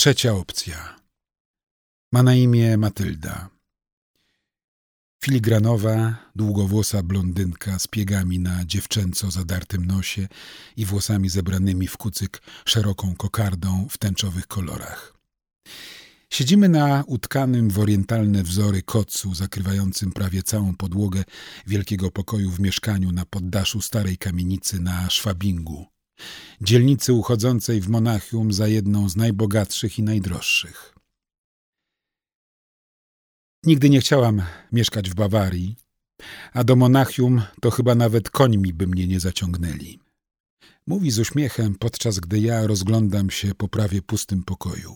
Trzecia opcja. Ma na imię Matylda. Filigranowa, długowłosa blondynka z piegami na dziewczęco zadartym nosie i włosami zebranymi w kucyk szeroką kokardą w tęczowych kolorach. Siedzimy na utkanym w orientalne wzory kocu zakrywającym prawie całą podłogę wielkiego pokoju w mieszkaniu na poddaszu starej kamienicy na Szwabingu, dzielnicy uchodzącej w Monachium za jedną z najbogatszych i najdroższych. Nigdy nie chciałam mieszkać w Bawarii, a do Monachium to chyba nawet końmi by mnie nie zaciągnęli. Mówi z uśmiechem, podczas gdy ja rozglądam się po prawie pustym pokoju.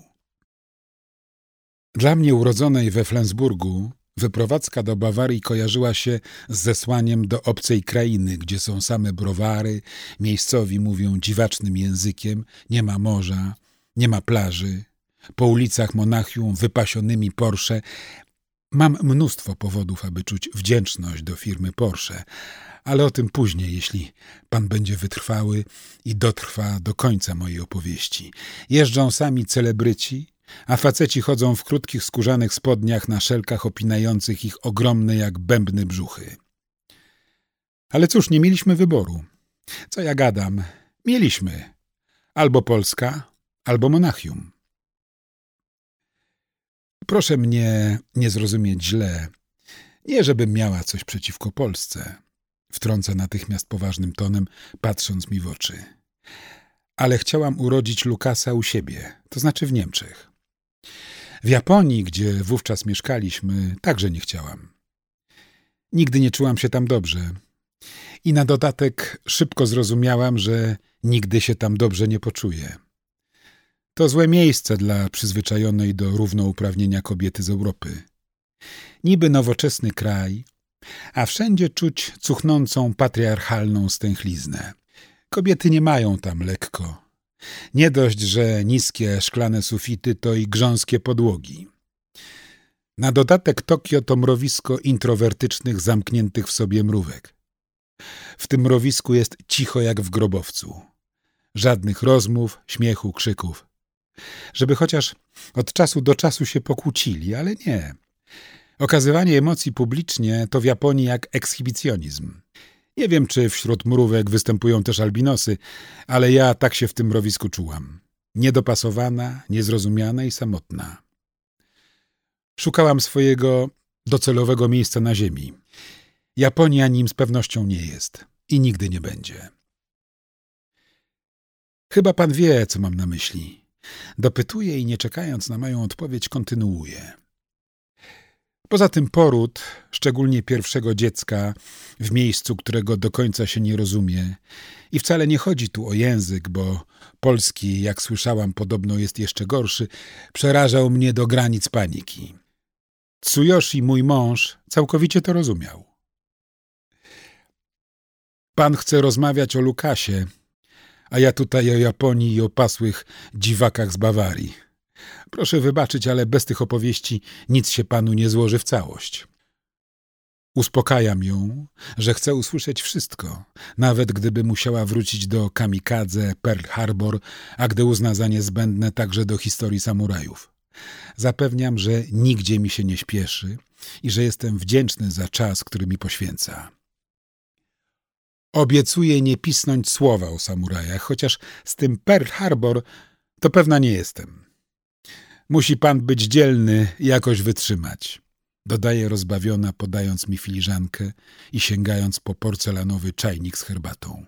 Dla mnie, urodzonej we Flensburgu, wyprowadzka do Bawarii kojarzyła się z zesłaniem do obcej krainy, gdzie są same browary, miejscowi mówią dziwacznym językiem, nie ma morza, nie ma plaży, po ulicach Monachium wypasionymi Porsche. Mam mnóstwo powodów, aby czuć wdzięczność do firmy Porsche, ale o tym później, jeśli pan będzie wytrwały i dotrwa do końca mojej opowieści. Jeżdżą sami celebryci, a faceci chodzą w krótkich skórzanych spodniach na szelkach opinających ich ogromne jak bębny brzuchy. Ale cóż, nie mieliśmy wyboru. Co ja gadam? Mieliśmy. Albo Polska, albo Monachium. Proszę mnie nie zrozumieć źle. Nie, żebym miała coś przeciwko Polsce. Wtrąca natychmiast poważnym tonem, patrząc mi w oczy. Ale chciałam urodzić Lukasa u siebie, to znaczy w Niemczech. W Japonii, gdzie wówczas mieszkaliśmy, także nie chciałam. Nigdy nie czułam się tam dobrze. I na dodatek szybko zrozumiałam, że nigdy się tam dobrze nie poczuję. To złe miejsce dla przyzwyczajonej do równouprawnienia kobiety z Europy. Niby nowoczesny kraj, a wszędzie czuć cuchnącą patriarchalną stęchliznę. Kobiety nie mają tam lekko. Nie dość, że niskie szklane sufity, to i grząskie podłogi. Na dodatek Tokio to mrowisko introwertycznych, zamkniętych w sobie mrówek. W tym mrowisku jest cicho jak w grobowcu. Żadnych rozmów, śmiechu, krzyków. Żeby chociaż od czasu do czasu się pokłócili, ale nie. Okazywanie emocji publicznie to w Japonii jak ekshibicjonizm. Nie wiem, czy wśród mrówek występują też albinosy, ale ja tak się w tym mrowisku czułam. Niedopasowana, niezrozumiana i samotna. Szukałam swojego docelowego miejsca na ziemi. Japonia nim z pewnością nie jest i nigdy nie będzie. Chyba pan wie, co mam na myśli. Dopytuję i nie czekając na moją odpowiedź kontynuuję. Poza tym poród, szczególnie pierwszego dziecka, w miejscu, którego do końca się nie rozumie, i wcale nie chodzi tu o język, bo polski, jak słyszałam, podobno jest jeszcze gorszy, przerażał mnie do granic paniki. Tsuyoshi, mój mąż, całkowicie to rozumiał. Pan chce rozmawiać o Lukasie, a ja tutaj o Japonii i o pasłych dziwakach z Bawarii. Proszę wybaczyć, ale bez tych opowieści nic się panu nie złoży w całość. Uspokajam ją, że chcę usłyszeć wszystko, nawet gdyby musiała wrócić do Kamikadze, Pearl Harbor, a gdy uzna za niezbędne także do historii samurajów. Zapewniam, że nigdzie mi się nie śpieszy i że jestem wdzięczny za czas, który mi poświęca. Obiecuję nie pisnąć słowa o samurajach, chociaż z tym Pearl Harbor to pewna nie jestem. Musi pan być dzielny i jakoś wytrzymać, dodaje rozbawiona, podając mi filiżankę i sięgając po porcelanowy czajnik z herbatą.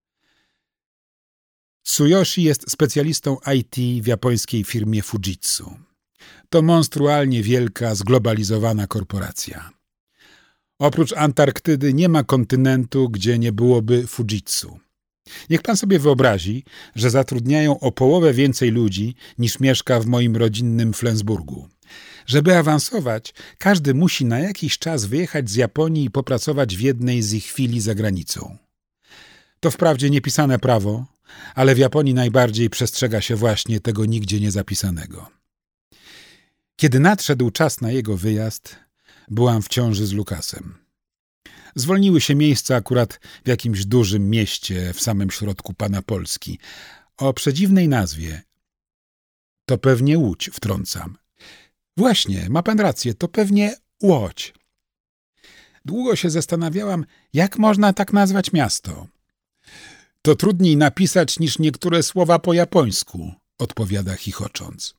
Tsuyoshi jest specjalistą IT w japońskiej firmie Fujitsu. To monstrualnie wielka, zglobalizowana korporacja. Oprócz Antarktydy nie ma kontynentu, gdzie nie byłoby Fujitsu. Niech pan sobie wyobrazi, że zatrudniają o połowę więcej ludzi niż mieszka w moim rodzinnym Flensburgu. Żeby awansować, każdy musi na jakiś czas wyjechać z Japonii i popracować w jednej z ich filii za granicą. To wprawdzie niepisane prawo, ale w Japonii najbardziej przestrzega się właśnie tego nigdzie niezapisanego. Kiedy nadszedł czas na jego wyjazd, byłam w ciąży z Lukasem. Zwolniły się miejsca akurat w jakimś dużym mieście w samym środku pana Polski, o przedziwnej nazwie To pewnie Łódź, wtrącam. Właśnie, ma pan rację, to pewnie Łódź. Długo się zastanawiałam, jak można tak nazwać miasto. To trudniej napisać niż niektóre słowa po japońsku, odpowiada chichocząc.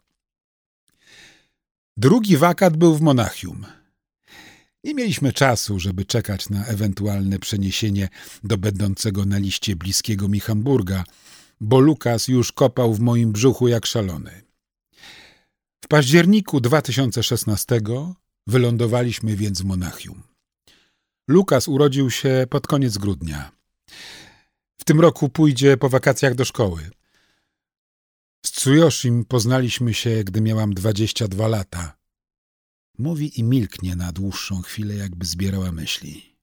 Drugi wakat był w Monachium. Nie mieliśmy czasu, żeby czekać na ewentualne przeniesienie do będącego na liście bliskiego mi Hamburga, bo Lukas już kopał w moim brzuchu jak szalony. W październiku 2016 wylądowaliśmy więc w Monachium. Lukas urodził się pod koniec grudnia. W tym roku pójdzie po wakacjach do szkoły. Z Tsuyoshim poznaliśmy się, gdy miałam 22 lata. Mówi i milknie na dłuższą chwilę, jakby zbierała myśli.